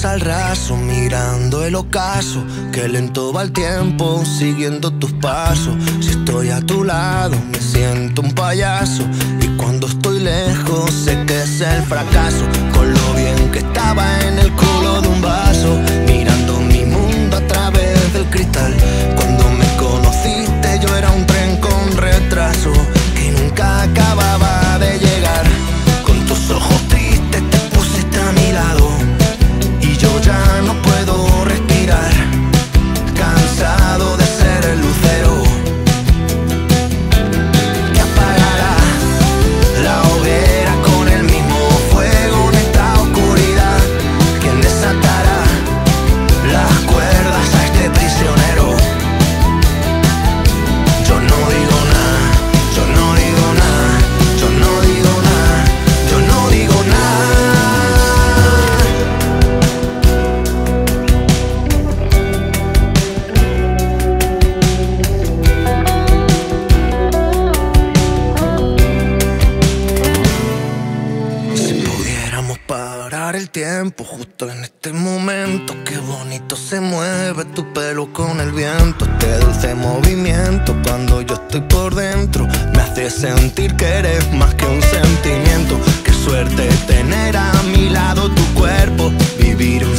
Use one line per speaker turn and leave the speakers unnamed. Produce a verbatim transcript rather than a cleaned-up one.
boca al raso, mirando el ocaso, que lento va el tiempo, siguiendo tus pasos. Si estoy a tu lado, me siento un payaso, y cuando estoy lejos, sé que es el fracaso. Con lo bien que estaba en el culo de un vaso, mirando mi mundo a través del cristal. Cuando me conociste, yo era un tren con retraso, que nunca acababa de llegar. Con tus ojos tristes te pusiste a mi lado, y yo ya no puedo respirar, cansado de ser el lucero que apagará la hoguera con el mismo fuego en esta oscuridad. Quien desatará las cuerdas a este prisionero. Yo no digo nada, yo no digo nada, yo no digo nada, yo no digo nada. Si pudiéramos parar el tiempo justo en este momento, qué bonito se mueve tu pelo con el viento. Este dulce movimiento cuando yo estoy por dentro me hace sentir que eres más que un sentimiento. Qué suerte tener a mi lado tu cuerpo, vivir